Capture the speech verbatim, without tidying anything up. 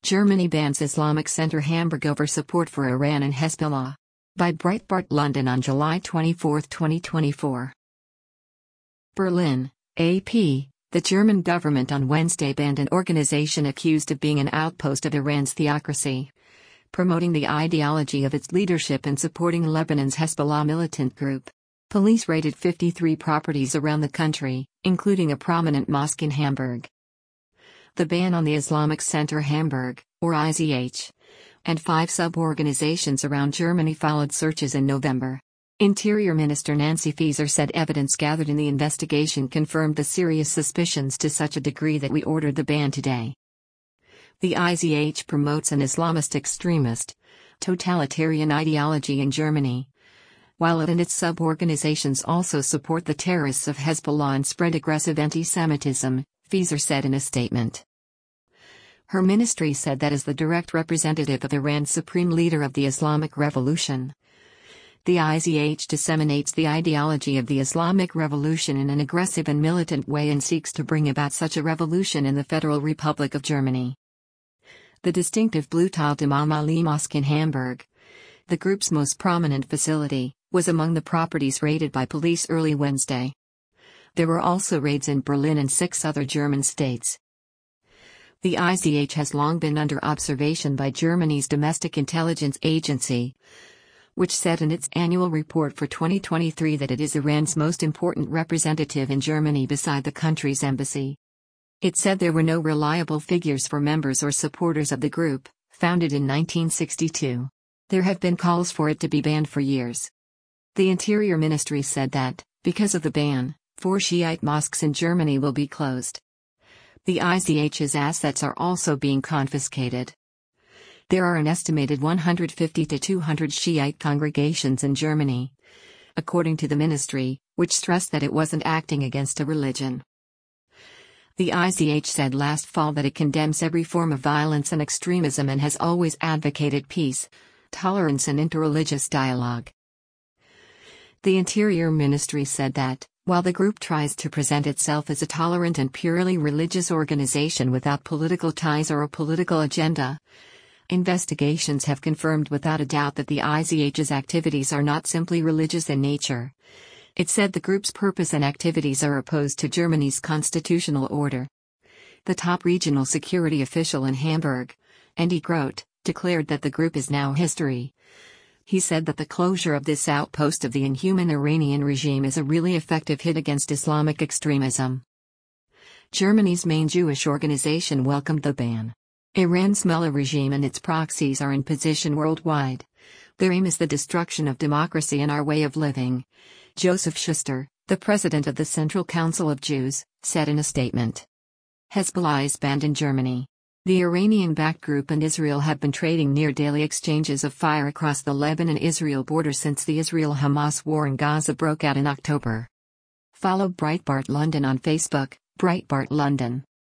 Germany bans Islamic Center Hamburg over support for Iran and Hezbollah. By Breitbart London on July twenty-fourth, twenty twenty-four. Berlin, A P. The German government on Wednesday banned an organization accused of being an outpost of Iran's theocracy, promoting the ideology of its leadership and supporting Lebanon's Hezbollah militant group. Police raided fifty-three properties around the country, including a prominent mosque in Hamburg. The ban on the Islamic Center Hamburg, or I Z H, and five sub-organizations around Germany followed searches in November. Interior Minister Nancy Faeser said evidence gathered in the investigation confirmed the serious suspicions to such a degree that we ordered the ban today. The I Z H promotes an Islamist extremist, totalitarian ideology in Germany, while it and its sub-organizations also support the terrorists of Hezbollah and spread aggressive anti-Semitism, Faeser said in a statement. Her ministry said that as the direct representative of Iran's supreme leader of the Islamic Revolution, the I Z H disseminates the ideology of the Islamic Revolution in an aggressive and militant way and seeks to bring about such a revolution in the Federal Republic of Germany. The distinctive blue-tiled Imam Ali Mosque in Hamburg, the group's most prominent facility, was among the properties raided by police early Wednesday. There were also raids in Berlin and six other German states. The I Z H has long been under observation by Germany's domestic intelligence agency, which said in its annual report for twenty twenty-three that it is Iran's most important representative in Germany beside the country's embassy. It said there were no reliable figures for members or supporters of the group, founded in nineteen sixty-two. There have been calls for it to be banned for years. The Interior Ministry said that, because of the ban, four Shiite mosques in Germany will be closed. The I Z H's assets are also being confiscated. There are an estimated one hundred fifty to two hundred Shiite congregations in Germany, according to the ministry, which stressed that it wasn't acting against a religion. The I Z H said last fall that it condemns every form of violence and extremism and has always advocated peace, tolerance and interreligious dialogue. The Interior Ministry said that, while the group tries to present itself as a tolerant and purely religious organization without political ties or a political agenda, investigations have confirmed without a doubt that the I Z H's activities are not simply religious in nature. It said the group's purpose and activities are opposed to Germany's constitutional order. The top regional security official in Hamburg, Andy Grote, declared that the group is now history. He said that the closure of this outpost of the inhuman Iranian regime is a really effective hit against Islamic extremism. Germany's main Jewish organization welcomed the ban. Iran's mullah regime and its proxies are in position worldwide. Their aim is the destruction of democracy and our way of living, Joseph Schuster, the president of the Central Council of Jews, said in a statement. Hezbollah is banned in Germany. The Iranian-backed group and Israel have been trading near-daily exchanges of fire across the Lebanon-Israel border since the Israel-Hamas war in Gaza broke out in October. Follow Breitbart London on Facebook, Breitbart London.